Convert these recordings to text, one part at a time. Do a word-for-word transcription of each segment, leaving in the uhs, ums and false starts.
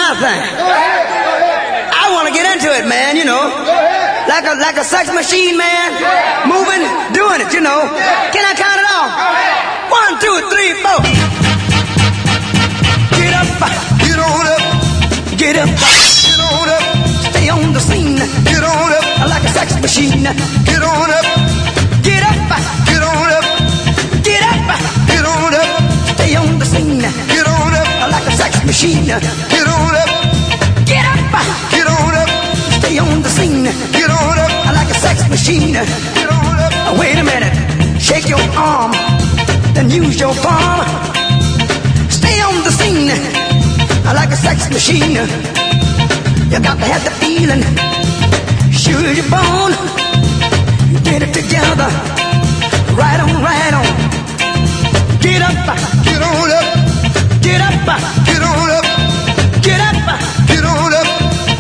my thing. I want to get into it, man, you know. Like a, like a sex machine, man. Moving, doing it, you know. Can I count it off? One, two, three, four. Get up. Get on up. Get up. Get on up. Stay on the scene. Get on up. Like a sex machine. Get on up. Get up. Get on up. Get up. Get on up. Stay on the scene. Get on up. Like a sex machine. Get on up. Get up. Get on up. Stay on the scene. Get on up. Like a sex machine. Get on up. Wait a minute. Shake your arm. Then use your palm. Stay on the scene. Like a sex machine. You got to have the feeling. Sure you're born. Get it together. Right on, right on. Get up. Get on up. Get up. Get on up. Get up. Get on up.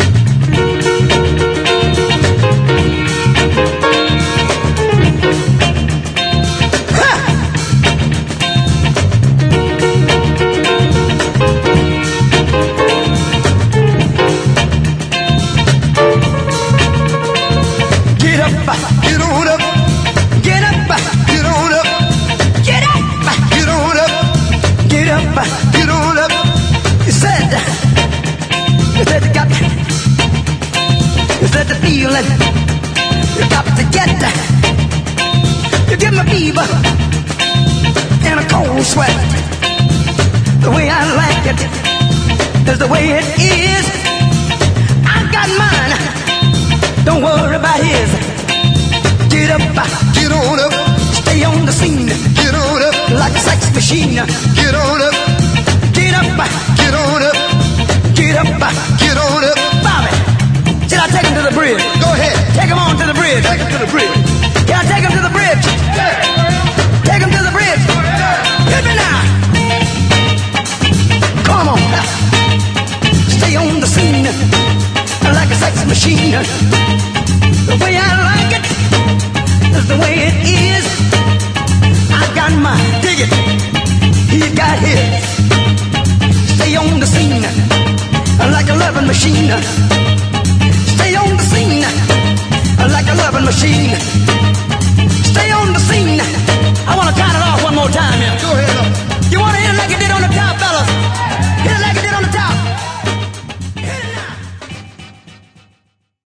Get up. Get on up. Get up. Get on up. Get up. Get on up. Get up. Get on up. You said, you said you got, you said the feeling, you got to get, you give me fever and a cold sweat. The way I like it is the way it is. I got mine, don't worry about his. Get up, Get on up. stay on the scene Get on up. like a sex machine. Get on up. Get up, Get on up. get up. Get on up. Bobby, should I take him to the bridge? Go ahead. Take him on to the bridge. Take it to the bridge.